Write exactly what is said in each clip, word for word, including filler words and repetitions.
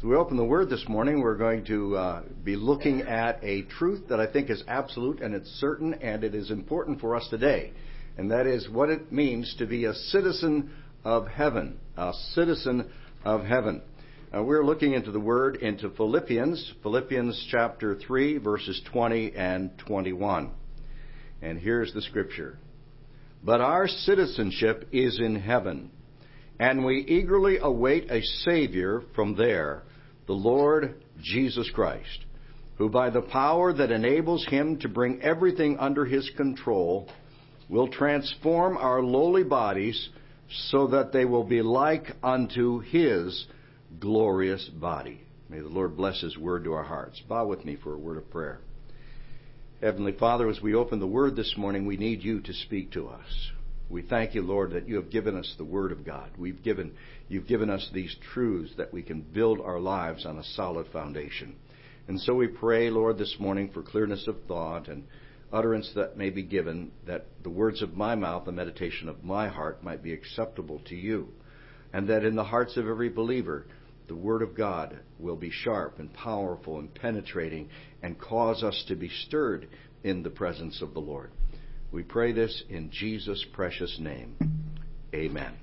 As we open the Word this morning, we're going to uh, be looking at a truth that I think is absolute and it's certain and it is important for us today. And that is what it means to be a citizen of heaven. A citizen of heaven. Uh, we're looking into the Word into Philippians, Philippians chapter three, verses twenty and twenty-one. And here's the scripture. But our citizenship is in heaven, and we eagerly await a Savior from there, the Lord Jesus Christ, who by the power that enables him to bring everything under his control will transform our lowly bodies so that they will be like unto his glorious body. May the Lord bless his word to our hearts. Bow with me for a word of prayer. Heavenly Father, as we open the word this morning, we need you to speak to us. We thank you, Lord, that you have given us the Word of God. We've given, you've given us these truths that we can build our lives on a solid foundation. And so we pray, Lord, this morning for clearness of thought and utterance that may be given, that the words of my mouth, the meditation of my heart might be acceptable to you, and that in the hearts of every believer, the Word of God will be sharp and powerful and penetrating and cause us to be stirred in the presence of the Lord. We pray this in Jesus' precious name. Amen.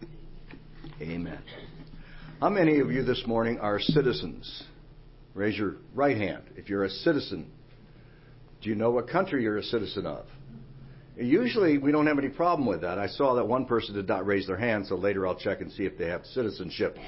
Amen. How many of you this morning are citizens? Raise your right hand if you're a citizen. Do you know what country you're a citizen of? Usually we don't have any problem with that. I saw that one person did not raise their hand, so later I'll check and see if they have citizenship.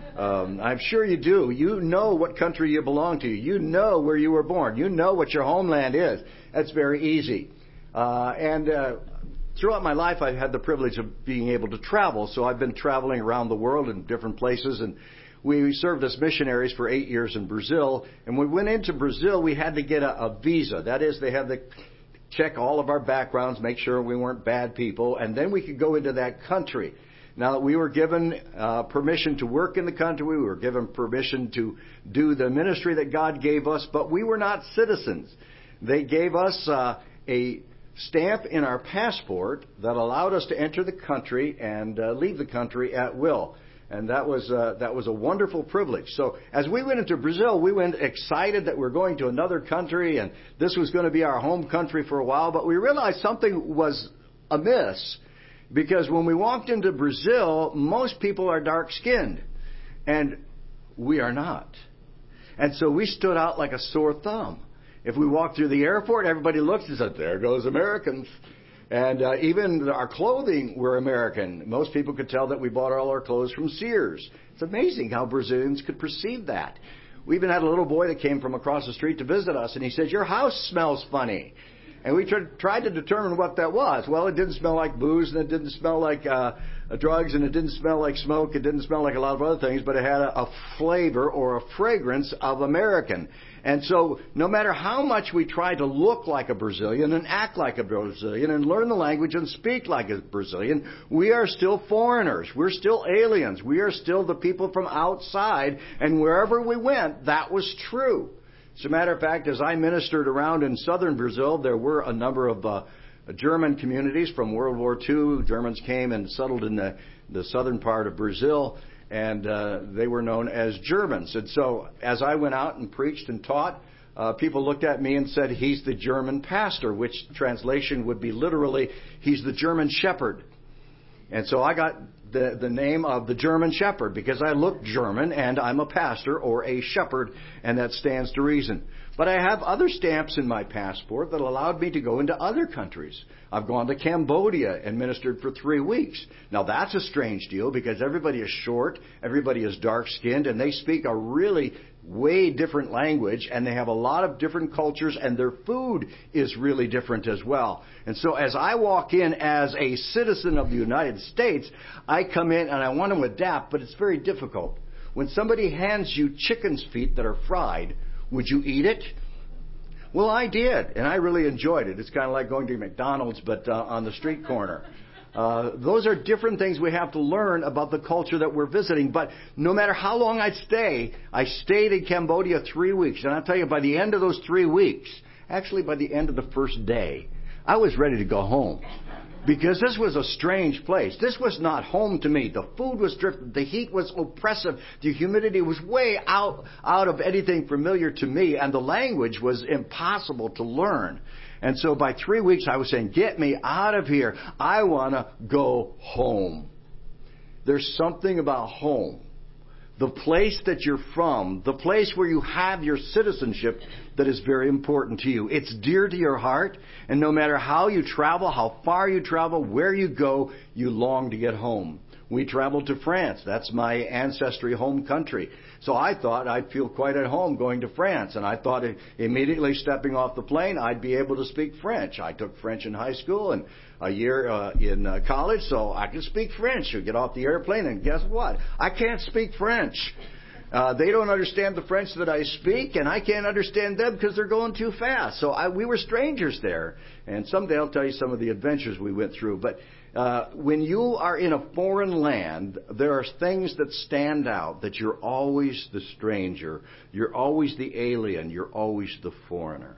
Um, I'm sure you do. You know what country you belong to. You know where you were born. You know what your homeland is. That's very easy. Uh, and uh, throughout my life, I've had the privilege of being able to travel. So I've been traveling around the world in different places. And we served as missionaries for eight years in Brazil. And when we went into Brazil, we had to get a, a visa. That is, they had to check all of our backgrounds, make sure we weren't bad people. And then we could go into that country. Now, we were given uh, permission to work in the country. We were given permission to do the ministry that God gave us. But we were not citizens. They gave us uh, a stamp in our passport that allowed us to enter the country and uh, leave the country at will. And that was uh, that was a wonderful privilege. So as we went into Brazil, we went excited that we're going to another country and this was going to be our home country for a while. But we realized something was amiss because when we walked into Brazil, most people are dark-skinned and we are not. And so we stood out like a sore thumb. If we walked through the airport, everybody looks and said, there goes Americans. And uh, even our clothing were American. Most people could tell that we bought all our clothes from Sears. It's amazing how Brazilians could perceive that. We even had a little boy that came from across the street to visit us, and he said, your house smells funny. And we tr- tried to determine what that was. Well, it didn't smell like booze, and it didn't smell like uh, drugs, and it didn't smell like smoke. It didn't smell like a lot of other things, but it had a, a flavor or a fragrance of American. And so no matter how much we try to look like a Brazilian and act like a Brazilian and learn the language and speak like a Brazilian, we are still foreigners. We're still aliens. We are still the people from outside. And wherever we went, that was true. As a matter of fact, as I ministered around in southern Brazil, there were a number of uh, German communities from World War Two. Germans came and settled in the, the southern part of Brazil. And uh, they were known as Germans. And so as I went out and preached and taught, uh, people looked at me and said, he's the German pastor, which translation would be literally, he's the German shepherd. And so I got the, the name of the German shepherd because I look German and I'm a pastor or a shepherd, and that stands to reason. But I have other stamps in my passport that allowed me to go into other countries. I've gone to Cambodia and ministered for three weeks. Now that's a strange deal because everybody is short, everybody is dark-skinned, and they speak a really way different language, and they have a lot of different cultures, and their food is really different as well. And so as I walk in as a citizen of the United States, I come in and I want to adapt, but it's very difficult. When somebody hands you chicken's feet that are fried, would you eat it? Well, I did, and I really enjoyed it. It's kind of like going to McDonald's, but uh, on the street corner. Uh, those are different things we have to learn about the culture that we're visiting. But no matter how long I stay, I stayed in Cambodia three weeks. And I'll tell you, by the end of those three weeks, actually by the end of the first day, I was ready to go home. Because this was a strange place. This was not home to me. The food was drifting. The heat was oppressive. The humidity was way out, out of anything familiar to me. And the language was impossible to learn. And so by three weeks, I was saying, get me out of here. I want to go home. There's something about home. The place that you're from, the place where you have your citizenship, that is very important to you. It's dear to your heart, and no matter how you travel, how far you travel, where you go, you long to get home. We traveled to France. That's my ancestry home country. So I thought I'd feel quite at home going to France, and I thought immediately stepping off the plane, I'd be able to speak French. I took French in high school and a year uh, in uh, college, so I could speak French. You get off the airplane, and guess what? I can't speak French. Uh, they don't understand the French that I speak, and I can't understand them because they're going too fast. So I, we were strangers there, and someday I'll tell you some of the adventures we went through. But uh, when you are in a foreign land, there are things that stand out, that you're always the stranger, you're always the alien, you're always the foreigner.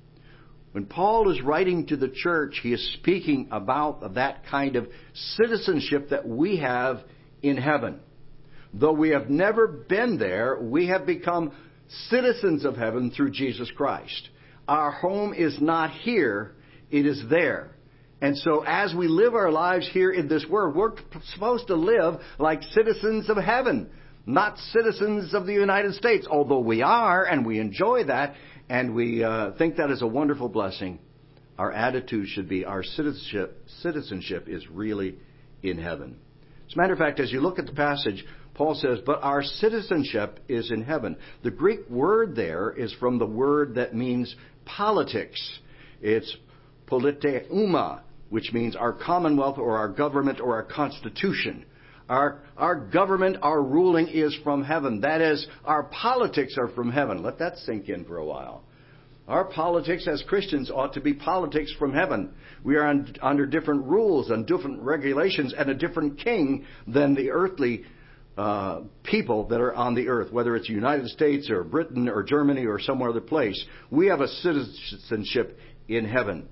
When Paul is writing to the church, he is speaking about that kind of citizenship that we have in heaven. Though we have never been there, we have become citizens of heaven through Jesus Christ. Our home is not here, it is there. And so as we live our lives here in this world, we're supposed to live like citizens of heaven, not citizens of the United States, although we are, and we enjoy that, and we uh, think that is a wonderful blessing. Our attitude should be our citizenship, citizenship is really in heaven. As a matter of fact, as you look at the passage, Paul says, but our citizenship is in heaven. The Greek word there is from the word that means politics. It's politeuma, which means our commonwealth or our government or our constitution. Our, our government, our ruling is from heaven. That is, our politics are from heaven. Let that sink in for a while. Our politics as Christians ought to be politics from heaven. We are un, under different rules and different regulations and a different king than the earthly uh, people that are on the earth, whether it's the United States or Britain or Germany or some other place. We have a citizenship in heaven.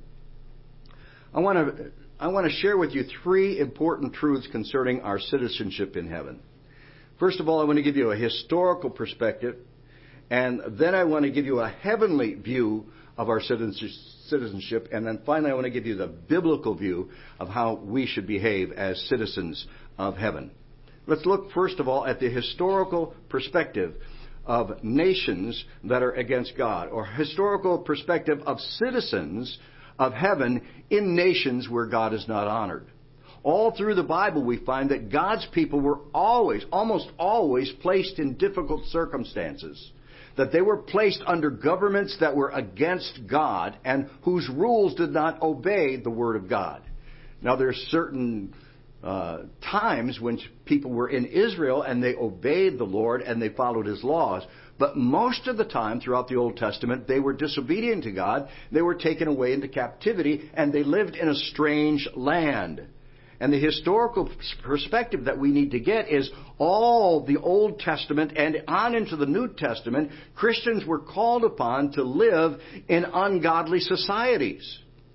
I want to I want to share with you three important truths concerning our citizenship in heaven. First of all, I want to give you a historical perspective, and then I want to give you a heavenly view of our citizenship, and then finally I want to give you the biblical view of how we should behave as citizens of heaven. Let's look first of all at the historical perspective of nations that are against God, or historical perspective of citizens of heaven in nations where God is not honored. All through the Bible we find that God's people were always, almost always, placed in difficult circumstances. That they were placed under governments that were against God and whose rules did not obey the Word of God. Now there's certain uh, times when people were in Israel and they obeyed the Lord and they followed His laws. But most of the time throughout the Old Testament, they were disobedient to God. They were taken away into captivity, and they lived in a strange land. And the historical perspective that we need to get is all the Old Testament and on into the New Testament, Christians were called upon to live in ungodly societies.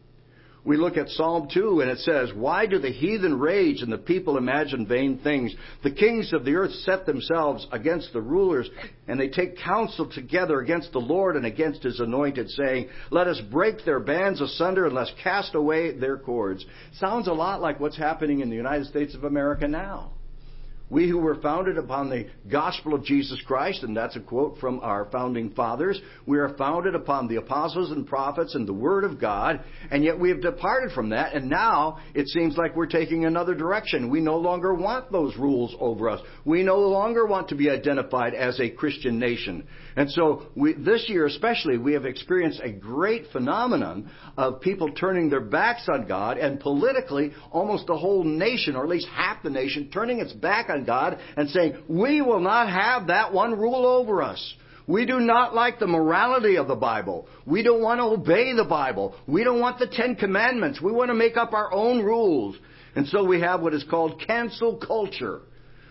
We look at Psalm two and it says, why do the heathen rage and the people imagine vain things? The kings of the earth set themselves against the rulers, and they take counsel together against the Lord and against His anointed, saying, let us break their bands asunder and let's cast away their cords. Sounds a lot like what's happening in the United States of America now. We who were founded upon the gospel of Jesus Christ, and that's a quote from our founding fathers, we are founded upon the apostles and prophets and the Word of God, and yet we have departed from that, and now it seems like we're taking another direction. We no longer want those rules over us. We no longer want to be identified as a Christian nation. And so we, this year especially, we have experienced a great phenomenon of people turning their backs on God, and politically, almost the whole nation, or at least half the nation, turning its back on God and saying, we will not have that one rule over us. We do not like the morality of the Bible. We don't want to obey the Bible. We don't want the Ten Commandments. We want to make up our own rules. And so we have what is called cancel culture,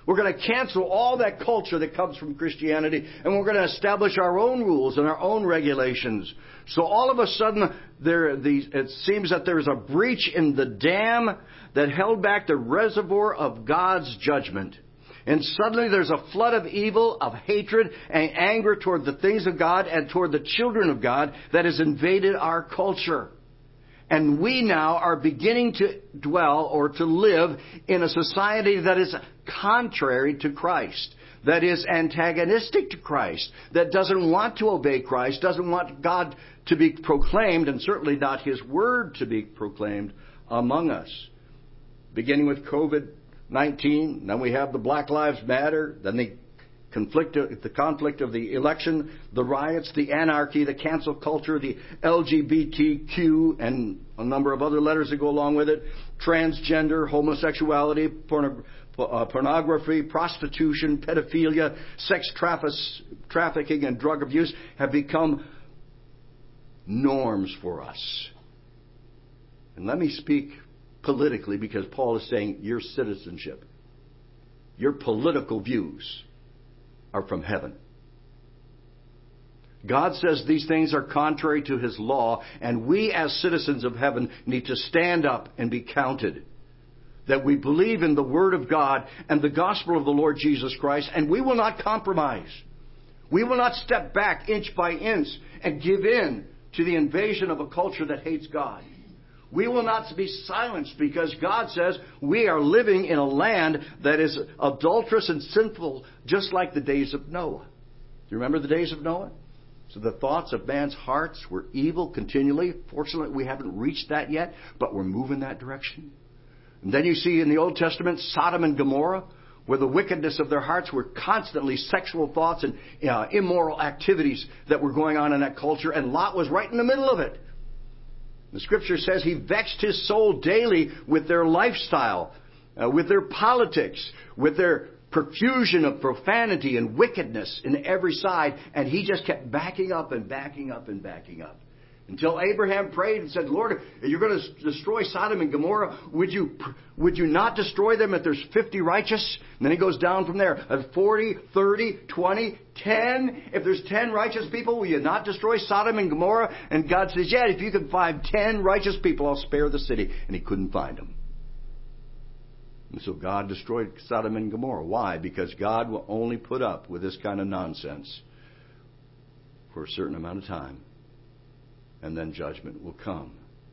We're going to cancel all that culture that comes from Christianity, and we're going to establish our own rules and our own regulations. So all of a sudden, there, the, it seems that there's a breach in the dam that held back the reservoir of God's judgment. And suddenly there's a flood of evil, of hatred, and anger toward the things of God and toward the children of God that has invaded our culture. And we now are beginning to dwell or to live in a society that is contrary to Christ, that is antagonistic to Christ, that doesn't want to obey Christ, doesn't want God to be proclaimed, and certainly not His Word to be proclaimed among us. Beginning with COVID nineteen, then we have the Black Lives Matter, then the conflict, the conflict of the election, the riots, the anarchy, the cancel culture, the L G B T Q, and a number of other letters that go along with it, transgender, homosexuality, porno, uh, pornography, prostitution, pedophilia, sex traffic, trafficking, and drug abuse have become norms for us. And let me speak politically, because Paul is saying your citizenship, your political views are from heaven. God says these things are contrary to His law, and we as citizens of heaven need to stand up and be counted. That we believe in the Word of God and the gospel of the Lord Jesus Christ, and we will not compromise. We will not step back inch by inch and give in to the invasion of a culture that hates God. We will not be silenced, because God says we are living in a land that is adulterous and sinful, just like the days of Noah. Do you remember the days of Noah? So the thoughts of man's hearts were evil continually. Fortunately, we haven't reached that yet, but we're moving that direction. And then you see in the Old Testament Sodom and Gomorrah, where the wickedness of their hearts were constantly sexual thoughts and uh, immoral activities that were going on in that culture, and Lot was right in the middle of it. The Scripture says he vexed his soul daily with their lifestyle, uh, with their politics, with their profusion of profanity and wickedness in every side, and he just kept backing up and backing up and backing up. Until Abraham prayed and said, Lord, if you're going to destroy Sodom and Gomorrah, would you would you not destroy them if there's fifty righteous? And then he goes down from there. At forty, thirty, twenty, ten. If there's ten righteous people, will you not destroy Sodom and Gomorrah? And God says, yeah, if you can find ten righteous people, I'll spare the city. And he couldn't find them. And so God destroyed Sodom and Gomorrah. Why? Because God will only put up with this kind of nonsense for a certain amount of time. And then judgment will come.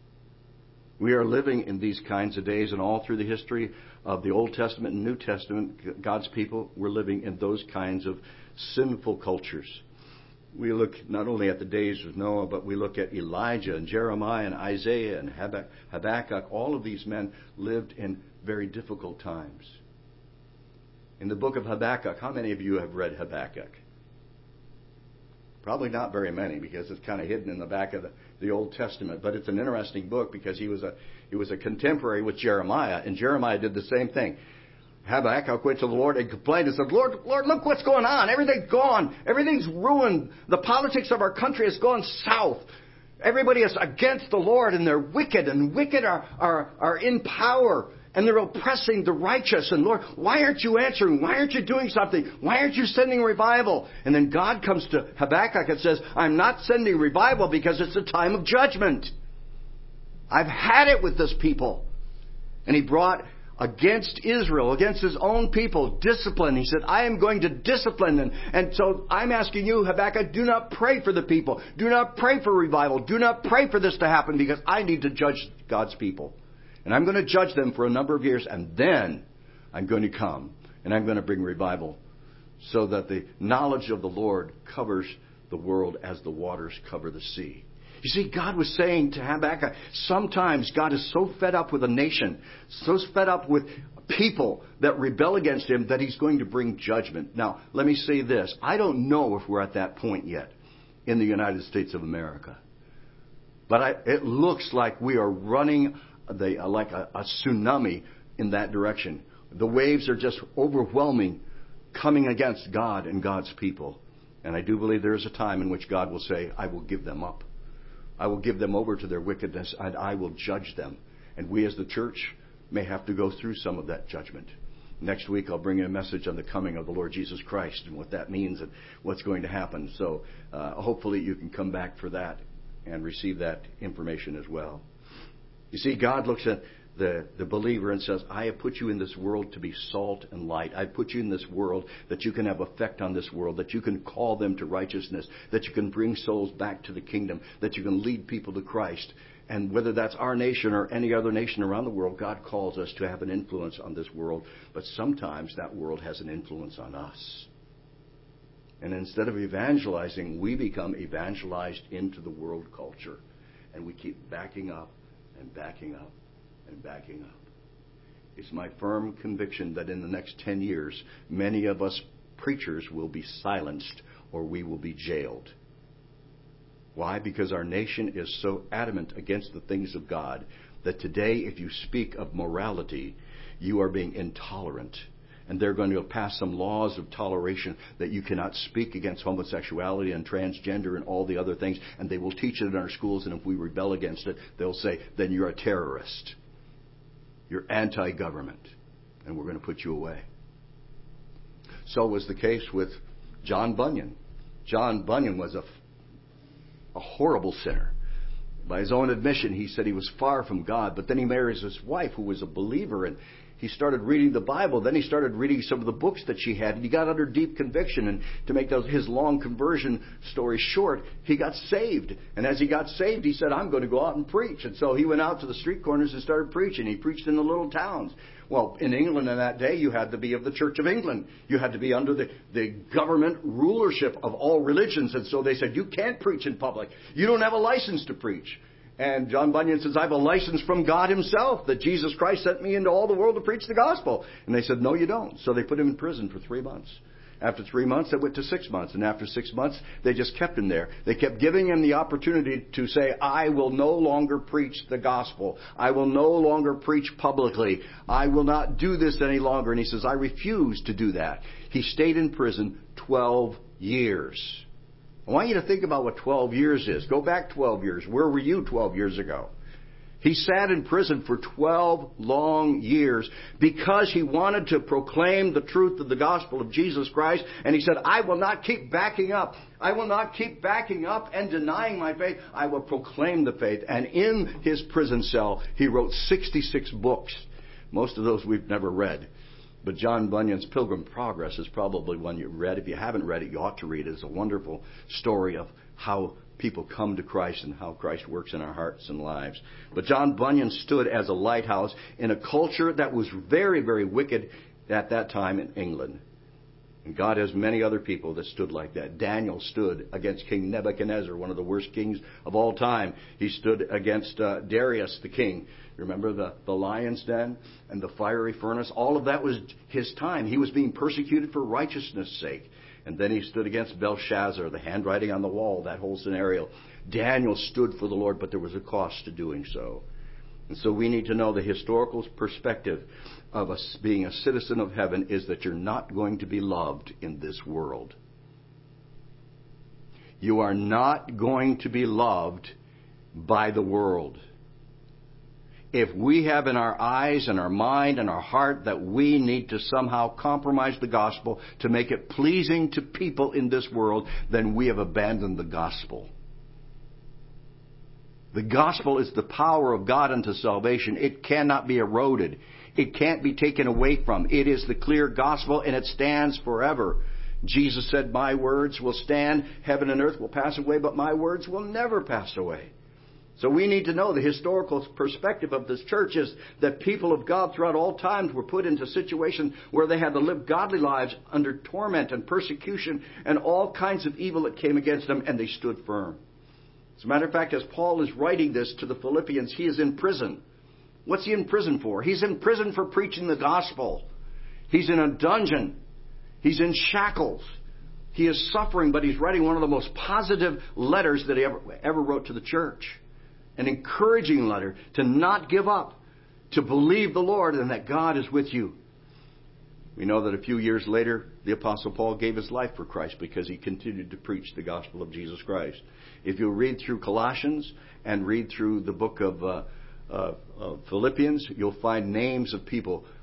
We are living in these kinds of days, and all through the history of the Old Testament and New Testament, God's people were living in those kinds of sinful cultures. We look not only at the days of Noah, but we look at Elijah and Jeremiah and Isaiah and Habakkuk. All of these men lived in very difficult times. In the book of Habakkuk, how many of you have read Habakkuk? Probably not very many, because it's kind of hidden in the back of the, the Old Testament. But it's an interesting book, because he was a he was a contemporary with Jeremiah, and Jeremiah did the same thing. Habakkuk went to the Lord and complained and said, Lord, Lord, look what's going on. Everything's gone. Everything's ruined. The politics of our country has gone south. Everybody is against the Lord, and they're wicked, and wicked are, are, are in power. And they're oppressing the righteous. And Lord, why aren't you answering? Why aren't you doing something? Why aren't you sending revival? And then God comes to Habakkuk and says, I'm not sending revival because it's a time of judgment. I've had it with this people. And he brought against Israel, against his own people, discipline. He said, I am going to discipline them. And so I'm asking you, Habakkuk, do not pray for the people. Do not pray for revival. Do not pray for this to happen, because I need to judge God's people. And I'm going to judge them for a number of years, and then I'm going to come, and I'm going to bring revival, so that the knowledge of the Lord covers the world as the waters cover the sea. You see, God was saying to Habakkuk, sometimes God is so fed up with a nation, so fed up with people that rebel against Him, that He's going to bring judgment. Now, let me say this. I don't know if we're at that point yet in the United States of America. But I, it looks like we are running They are like a, a tsunami in that direction. The waves are just overwhelming, coming against God and God's people. And I do believe there is a time in which God will say, I will give them up. I will give them over to their wickedness, and I will judge them. And we as the church may have to go through some of that judgment. Next week I'll bring you a message on the coming of the Lord Jesus Christ and what that means and what's going to happen. So uh, hopefully you can come back for that and receive that information as well. You see, God looks at the, the believer and says, I have put you in this world to be salt and light. I've put you in this world that you can have effect on this world, that you can call them to righteousness, that you can bring souls back to the kingdom, that you can lead people to Christ. And whether that's our nation or any other nation around the world, God calls us to have an influence on this world. But sometimes that world has an influence on us. And instead of evangelizing, we become evangelized into the world culture. And we keep backing up and backing up and backing up. It's my firm conviction that in the next ten years, many of us preachers will be silenced or we will be jailed. Why? Because our nation is so adamant against the things of God that today, if you speak of morality, you are being intolerant. And they're going to pass some laws of toleration that you cannot speak against homosexuality and transgender and all the other things. And they will teach it in our schools. And if we rebel against it, they'll say, then you're a terrorist. You're anti-government. And we're going to put you away. So was the case with John Bunyan. John Bunyan was a, a horrible sinner. By his own admission, he said he was far from God. But then he marries his wife, who was a believer, and he started reading the Bible. Then he started reading some of the books that she had. And he got under deep conviction. And to make those, his long conversion story short, he got saved. And as he got saved, he said, I'm going to go out and preach. And so he went out to the street corners and started preaching. He preached in the little towns. Well, in England in that day, you had to be of the Church of England. You had to be under the, the government rulership of all religions. And so they said, you can't preach in public. You don't have a license to preach. And John Bunyan says, I have a license from God himself that Jesus Christ sent me into all the world to preach the gospel. And they said, no, you don't. So they put him in prison for three months. After three months, it went to six months. And after six months, they just kept him there. They kept giving him the opportunity to say, I will no longer preach the gospel. I will no longer preach publicly. I will not do this any longer. And he says, I refuse to do that. He stayed in prison twelve years. I want you to think about what twelve years is. Go back twelve years. Where were you twelve years ago? He sat in prison for twelve long years because he wanted to proclaim the truth of the gospel of Jesus Christ. And he said, I will not keep backing up. I will not keep backing up and denying my faith. I will proclaim the faith. And in his prison cell, he wrote sixty-six books. Most of those we've never read. But John Bunyan's Pilgrim Progress is probably one you read. If you haven't read it, you ought to read it. It's a wonderful story of how people come to Christ and how Christ works in our hearts and lives. But John Bunyan stood as a lighthouse in a culture that was very, very wicked at that time in England. And God has many other people that stood like that. Daniel stood against King Nebuchadnezzar, one of the worst kings of all time. He stood against uh, Darius, the king. Remember the, the lion's den and the fiery furnace? All of that was his time. He was being persecuted for righteousness' sake. And then he stood against Belshazzar, the handwriting on the wall, that whole scenario. Daniel stood for the Lord, but there was a cost to doing so. And so we need to know the historical perspective of us being a citizen of heaven is that you're not going to be loved in this world. You are not going to be loved by the world. If we have in our eyes and our mind and our heart that we need to somehow compromise the gospel to make it pleasing to people in this world, then we have abandoned the gospel. The gospel is the power of God unto salvation. It cannot be eroded. It can't be taken away from. It is the clear gospel, and it stands forever. Jesus said, my words will stand. Heaven and earth will pass away, but my words will never pass away. So we need to know the historical perspective of this church is that people of God throughout all times were put into situations where they had to live godly lives under torment and persecution and all kinds of evil that came against them, and they stood firm. As a matter of fact, as Paul is writing this to the Philippians, he is in prison. What's he in prison for? He's in prison for preaching the gospel. He's in a dungeon. He's in shackles. He is suffering, but he's writing one of the most positive letters that he ever, ever wrote to the church. An encouraging letter to not give up, to believe the Lord and that God is with you. We know that a few years later, the Apostle Paul gave his life for Christ because he continued to preach the gospel of Jesus Christ. If you read through Colossians and read through the book of uh, uh, uh, Philippians, you'll find names of people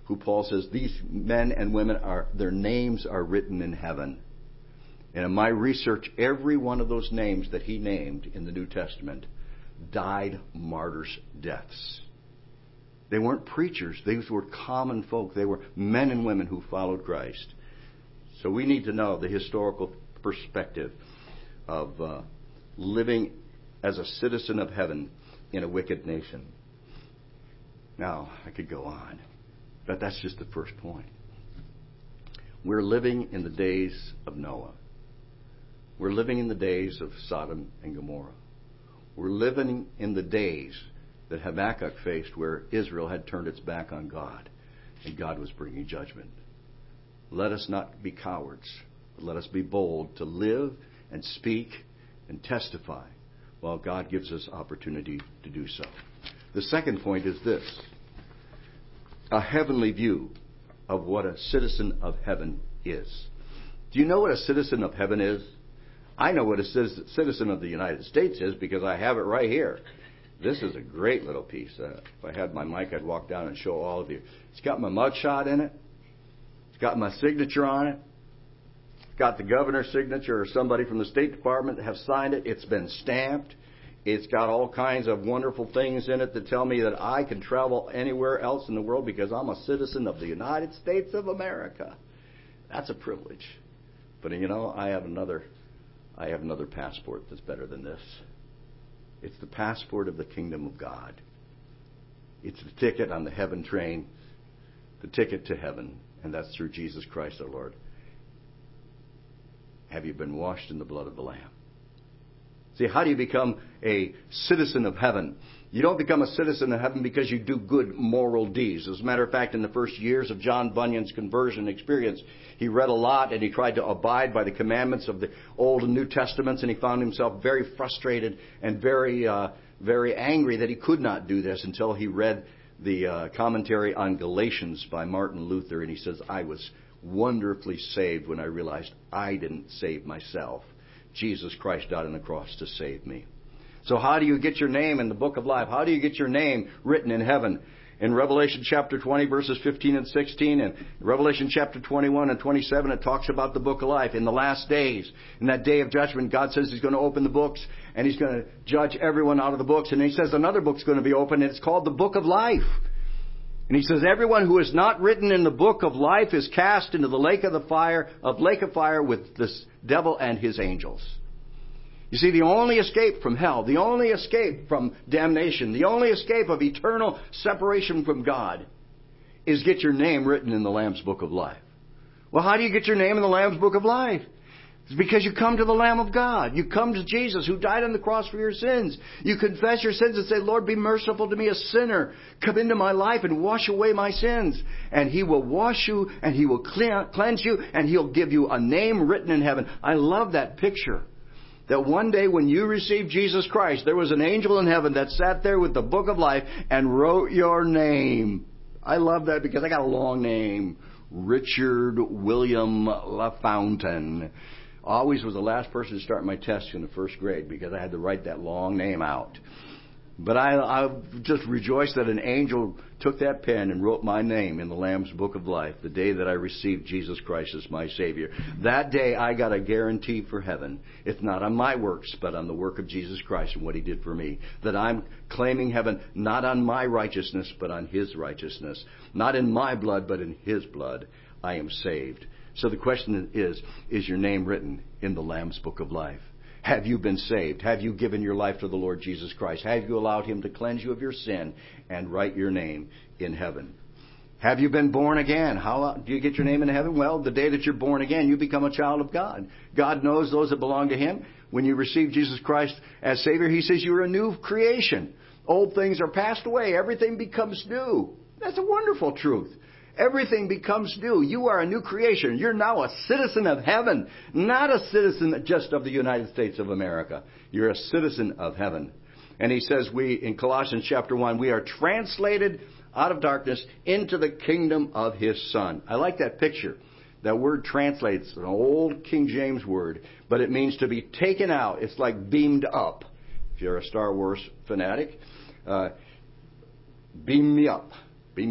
who Paul says, these men and women are, their names are written in heaven. And in my research, every one of those names that he named in the New Testament died martyrs' deaths. They weren't preachers. These were common folk. They were men and women who followed Christ. So we need to know the historical perspective of uh, living as a citizen of heaven in a wicked nation. Now, I could go on, but that's just the first point. We're living in the days of Noah. We're living in the days of Sodom and Gomorrah. We're living in the days that Habakkuk faced where Israel had turned its back on God and God was bringing judgment. Let us not be cowards, but let us be bold to live and speak and testify while God gives us opportunity to do so. The second point is this: a heavenly view of what a citizen of heaven is. Do you know what a citizen of heaven is? I know what a citizen of the United States is because I have it right here. This is a great little piece. Uh, if I had my mic, I'd walk down and show all of you. It's got my mugshot in it. It's got my signature on it. It's got the governor's signature or somebody from the State Department that have signed it. It's been stamped. It's got all kinds of wonderful things in it that tell me that I can travel anywhere else in the world because I'm a citizen of the United States of America. That's a privilege. But you know, I have another, I have another passport that's better than this. It's the passport of the kingdom of God. It's the ticket on the heaven train, the ticket to heaven, and that's through Jesus Christ our Lord. Have you been washed in the blood of the Lamb? See, how do you become a citizen of heaven? You don't become a citizen of heaven because you do good moral deeds. As a matter of fact, in the first years of John Bunyan's conversion experience, he read a lot and he tried to abide by the commandments of the Old and New Testaments, and he found himself very frustrated and very, uh, very angry that he could not do this until he read the uh, commentary on Galatians by Martin Luther, and he says, I was wonderfully saved when I realized I didn't save myself. Jesus Christ died on the cross to save me. So how do you get your name in the book of life? How do you get your name written in heaven? In Revelation chapter twenty, verses fifteen and sixteen, and Revelation chapter twenty-one and twenty-seven, it talks about the book of life. In the last days, in that day of judgment, God says He's going to open the books, and He's going to judge everyone out of the books. And He says another book's going to be opened, and it's called the book of life. And He says, everyone who is not written in the book of life is cast into the lake of the fire, of lake of fire with this devil and his angels. You see, the only escape from hell, the only escape from damnation, the only escape of eternal separation from God is get your name written in the Lamb's book of life. Well, how do you get your name in the Lamb's book of life? It's because you come to the Lamb of God. You come to Jesus who died on the cross for your sins. You confess your sins and say, Lord, be merciful to me, a sinner. Come into my life and wash away my sins. And He will wash you and He will cleanse you and He'll give you a name written in heaven. I love that picture. That one day when you received Jesus Christ, there was an angel in heaven that sat there with the book of life and wrote your name. I love that because I got a long name. Richard William LaFountain. Always was the last person to start my test in the first grade because I had to write that long name out. But I, I just rejoiced that an angel took that pen and wrote my name in the Lamb's book of life the day that I received Jesus Christ as my Savior. That day I got a guarantee for heaven. It's not on my works, but on the work of Jesus Christ and what He did for me. That I'm claiming heaven not on my righteousness, but on His righteousness. Not in my blood, but in His blood. I am saved. So the question is, is your name written in the Lamb's book of life? Have you been saved? Have you given your life to the Lord Jesus Christ? Have you allowed Him to cleanse you of your sin and write your name in heaven? Have you been born again? How do you get your name in heaven? Well, the day that you're born again, you become a child of God. God knows those that belong to Him. When you receive Jesus Christ as Savior, He says you're a new creation. Old things are passed away. Everything becomes new. That's a wonderful truth. Everything becomes new. You are a new creation. You're now a citizen of heaven, not a citizen just of the United States of America. You're a citizen of heaven. And he says we, in Colossians chapter one, we are translated out of darkness into the kingdom of His Son. I like that picture. That word translates, an old King James word, but it means to be taken out. It's like beamed up. If you're a Star Wars fanatic, uh, beam me up. Beam me up.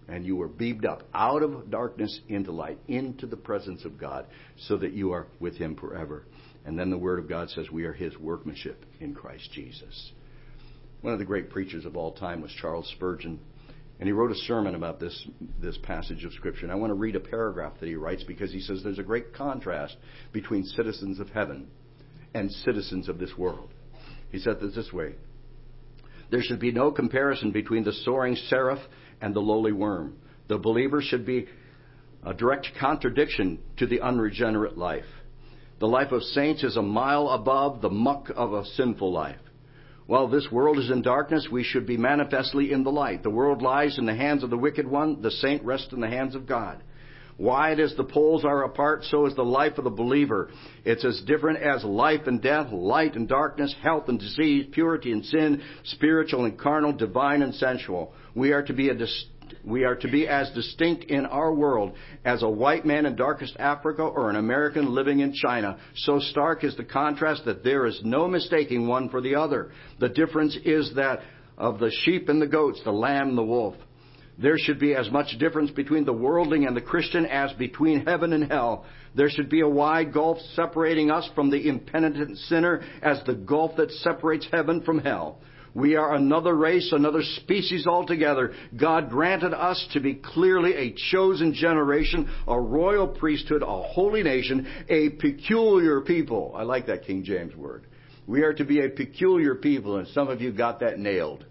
And you were beamed up out of darkness into light, into the presence of God, so that you are with Him forever. And then the Word of God says we are His workmanship in Christ Jesus. One of the great preachers of all time was Charles Spurgeon. And he wrote a sermon about this, this passage of Scripture. And I want to read a paragraph that he writes because he says there's a great contrast between citizens of heaven and citizens of this world. He said this this way: there should be no comparison between the soaring seraph and the lowly worm. The believer should be a direct contradiction to the unregenerate life. The life of saints is a mile above the muck of a sinful life. While this world is in darkness, we should be manifestly in the light. The world lies in the hands of the wicked one. The saint rests in the hands of God. Wide as the poles are apart, so is the life of the believer. It's as different as life and death, light and darkness, health and disease, purity and sin, spiritual and carnal, divine and sensual. We are to be a dis- we are to be as distinct in our world as a white man in darkest Africa or an American living in China. So stark is the contrast that there is no mistaking one for the other. The difference is that of the sheep and the goats, the lamb and the wolf. There should be as much difference between the worldling and the Christian as between heaven and hell. There should be a wide gulf separating us from the impenitent sinner as the gulf that separates heaven from hell. We are another race, another species altogether. God granted us to be clearly a chosen generation, a royal priesthood, a holy nation, a peculiar people. I like that King James word. We are to be a peculiar people, and some of you got that nailed.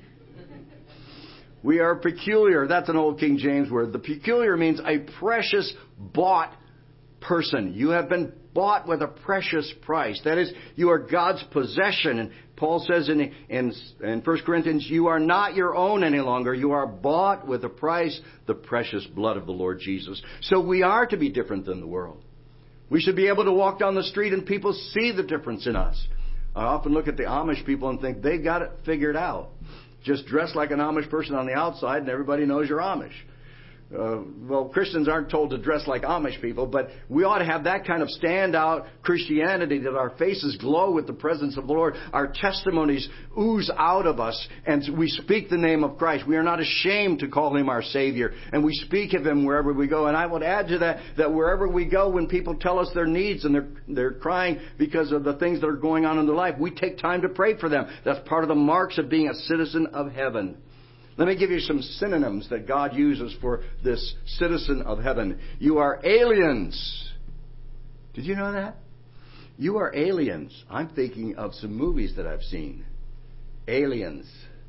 We are peculiar. That's an old King James word. The peculiar means a precious bought person. You have been bought with a precious price. That is, you are God's possession. And Paul says in, in, in First Corinthians, you are not your own any longer. You are bought with a price, the precious blood of the Lord Jesus. So we are to be different than the world. We should be able to walk down the street and people see the difference in us. I often look at the Amish people and think they got it figured out. Just dress like an Amish person on the outside and everybody knows you're Amish. Uh, well, Christians aren't told to dress like Amish people, but we ought to have that kind of standout Christianity that our faces glow with the presence of the Lord. Our testimonies ooze out of us, and we speak the name of Christ. We are not ashamed to call Him our Savior, and we speak of Him wherever we go. And I would add to that, that wherever we go, when people tell us their needs and they're, they're crying because of the things that are going on in their life, we take time to pray for them. That's part of the marks of being a citizen of heaven. Let me give you some synonyms that God uses for this citizen of heaven. You are aliens. Did you know that? You are aliens. I'm thinking of some movies that I've seen. Aliens.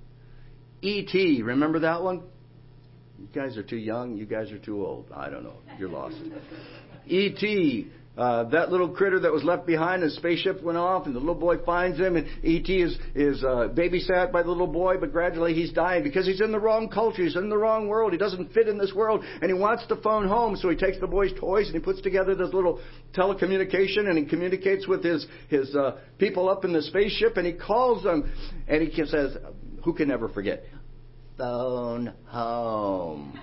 E T Remember that one? You guys are too young. You guys are too old. I don't know. You're lost. E T Uh, that little critter that was left behind, the spaceship went off, and the little boy finds him, and E T is, is uh, babysat by the little boy, but gradually he's dying because he's in the wrong culture, he's in the wrong world, he doesn't fit in this world, and he wants to phone home, so he takes the boy's toys, and he puts together this little telecommunication, and he communicates with his, his uh, people up in the spaceship, and he calls them, and he says, who can never forget? Phone home.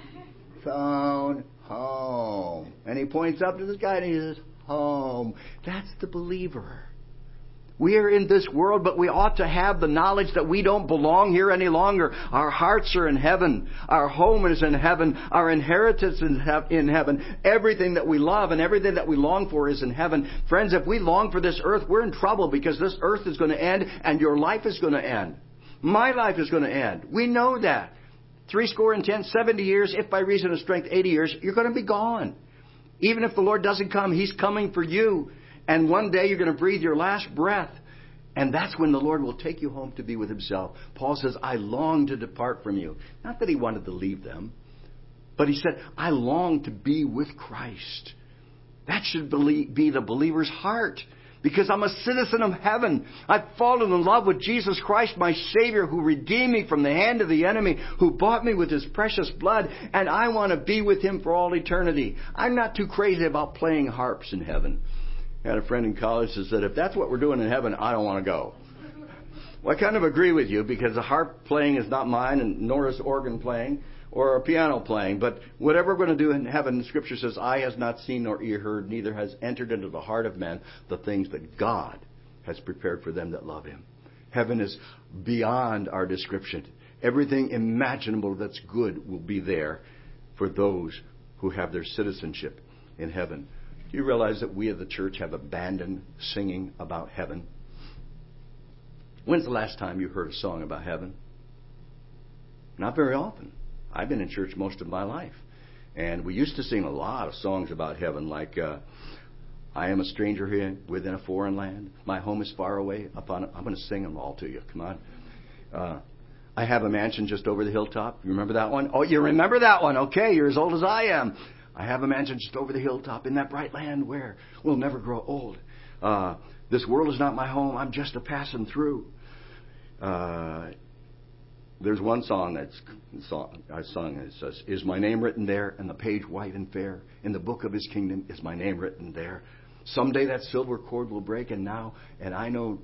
Phone home. And he points up to this guy, and he says, home. That's the believer. We are in this world, but we ought to have the knowledge that we don't belong here any longer. Our hearts are in heaven. Our home is in heaven. Our inheritance is in heaven. Everything that we love and everything that we long for is in heaven. Friends, if we long for this earth, we're in trouble because this earth is going to end and your life is going to end. My life is going to end. We know that. Three score and ten, seventy years, if by reason of strength, eighty years, you're going to be gone. Even if the Lord doesn't come, He's coming for you. And one day you're going to breathe your last breath. And that's when the Lord will take you home to be with Himself. Paul says, I long to depart from you. Not that he wanted to leave them, but he said, I long to be with Christ. That should be the believer's heart. Because I'm a citizen of heaven. I've fallen in love with Jesus Christ, my Savior, who redeemed me from the hand of the enemy, who bought me with His precious blood, and I want to be with Him for all eternity. I'm not too crazy about playing harps in heaven. I had a friend in college that said, if that's what we're doing in heaven, I don't want to go. Well, I kind of agree with you, because the harp playing is not mine, and nor is organ playing or a piano playing. But whatever we're going to do in heaven, the Scripture says, eye has not seen nor ear heard, neither has entered into the heart of man the things that God has prepared for them that love Him. Heaven is beyond our description. Everything imaginable that's good will be there for those who have their citizenship in heaven. Do you realize that we of the church have abandoned singing about heaven? When's the last time you heard a song about heaven? Not very often. I've been in church most of my life. And we used to sing a lot of songs about heaven, like, uh, I am a stranger here within a foreign land. My home is far away. Upon I'm going to sing them all to you. Come on. Uh, I have a mansion just over the hilltop. You remember that one? Oh, you remember that one. Okay, you're as old as I am. I have a mansion just over the hilltop in that bright land where we'll never grow old. Uh, this world is not my home. I'm just a passing through. Uh, there's one song that's song, I sung. It says, "Is my name written there in the page white and fair? In the book of His kingdom is my name written there. Someday that silver cord will break, and now, and I know,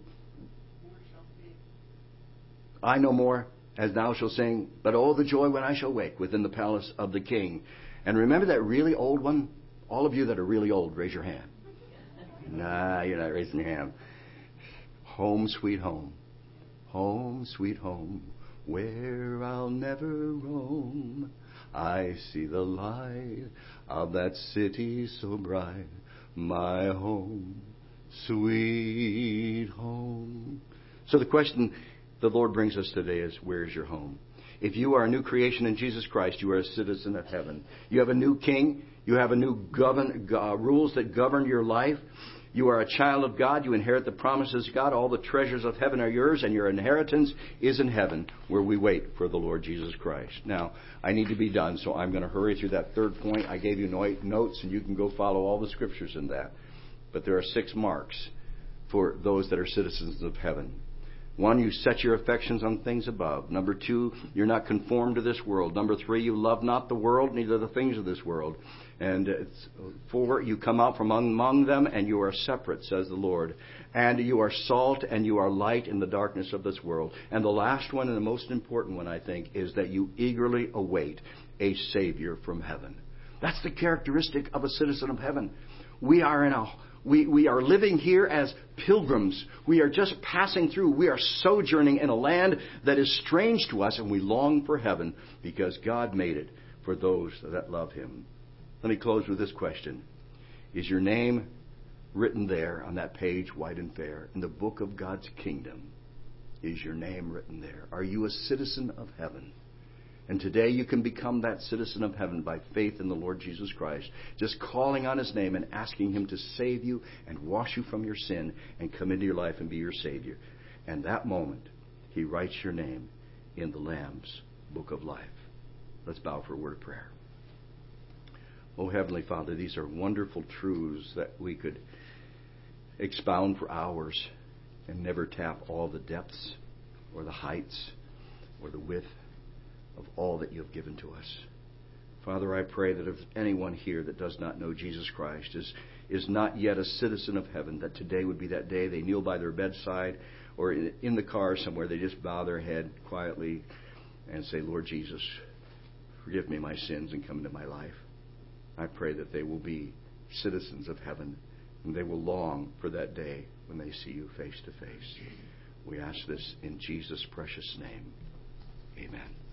I know more as thou shalt sing. But oh, the joy when I shall wake within the palace of the King." And remember that really old one? All of you that are really old, raise your hand. Nah, you're not raising your hand. Home, sweet home. Home, sweet home, where I'll never roam. I see the light of that city so bright. My home, sweet home. So the question the Lord brings us today is, where's your home? If you are a new creation in Jesus Christ, you are a citizen of heaven. You have a new king. You have a new govern, uh, rules that govern your life. You are a child of God. You inherit the promises of God. All the treasures of heaven are yours, and your inheritance is in heaven, where we wait for the Lord Jesus Christ. Now, I need to be done, so I'm going to hurry through that third point. I gave you notes, and you can go follow all the scriptures in that. But there are six marks for those that are citizens of heaven. One, you set your affections on things above. Number two, you're not conformed to this world. Number three, you love not the world, neither the things of this world. And it's, four, you come out from among them, and you are separate, says the Lord. And you are salt, and you are light in the darkness of this world. And the last one, and the most important one, I think, is that you eagerly await a Savior from heaven. That's the characteristic of a citizen of heaven. We are in a We, we are living here as pilgrims. We are just passing through. We are sojourning in a land that is strange to us, and we long for heaven because God made it for those that love Him. Let me close with this question. Is your name written there on that page, white and fair, in the book of God's kingdom? Is your name written there? Are you a citizen of heaven? And today you can become that citizen of heaven by faith in the Lord Jesus Christ. Just calling on His name and asking Him to save you and wash you from your sin and come into your life and be your Savior. And that moment, He writes your name in the Lamb's book of life. Let's bow for a word of prayer. Oh, Heavenly Father, these are wonderful truths that we could expound for hours and never tap all the depths or the heights or the width of all that you have given to us. Father, I pray that if anyone here that does not know Jesus Christ is, is not yet a citizen of heaven, that today would be that day they kneel by their bedside or in, in the car somewhere, they just bow their head quietly and say, Lord Jesus, forgive me my sins and come into my life. I pray that they will be citizens of heaven and they will long for that day when they see you face to face. We ask this in Jesus' precious name. Amen.